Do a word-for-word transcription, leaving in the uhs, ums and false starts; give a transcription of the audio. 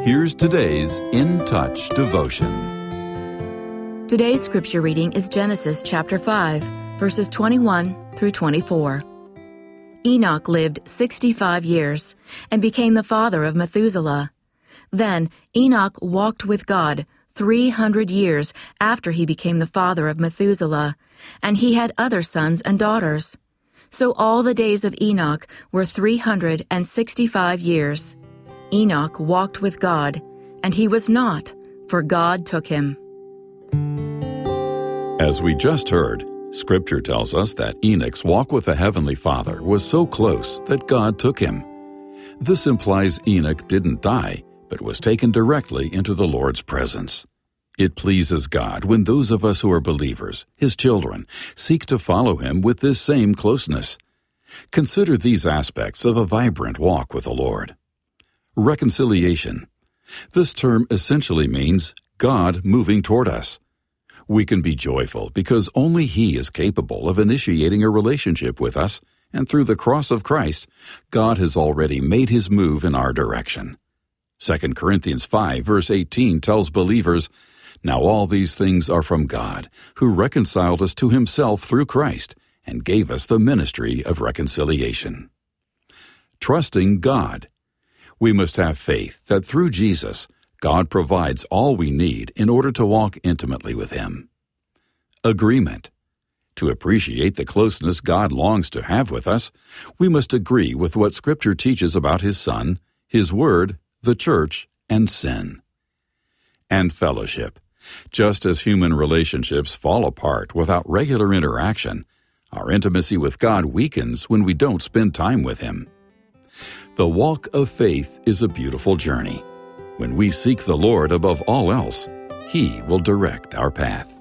Here's today's In Touch devotion. Today's scripture reading is Genesis chapter five, verses twenty-one through twenty-four. Enoch lived sixty-five years and became the father of Methuselah. Then Enoch walked with God three hundred years after he became the father of Methuselah, and he had other sons and daughters. So all the days of Enoch were three hundred sixty-five years. Enoch walked with God, and he was not, for God took him. As we just heard, Scripture tells us that Enoch's walk with the Heavenly Father was so close that God took him. This implies Enoch didn't die, but was taken directly into the Lord's presence. It pleases God when those of us who are believers, His children, seek to follow Him with this same closeness. Consider these aspects of a vibrant walk with the Lord. Reconciliation. This term essentially means God moving toward us. We can be joyful because only He is capable of initiating a relationship with us, and through the cross of Christ, God has already made His move in our direction. Second Corinthians five, verse eighteen tells believers, "Now all these things are from God, who reconciled us to Himself through Christ, and gave us the ministry of reconciliation." Trusting God. We must have faith that through Jesus, God provides all we need in order to walk intimately with Him. Agreement. To appreciate the closeness God longs to have with us, we must agree with what Scripture teaches about His Son, His Word, the Church, and sin. And fellowship. Just as human relationships fall apart without regular interaction, our intimacy with God weakens when we don't spend time with Him. The walk of faith is a beautiful journey. When we seek the Lord above all else, He will direct our path.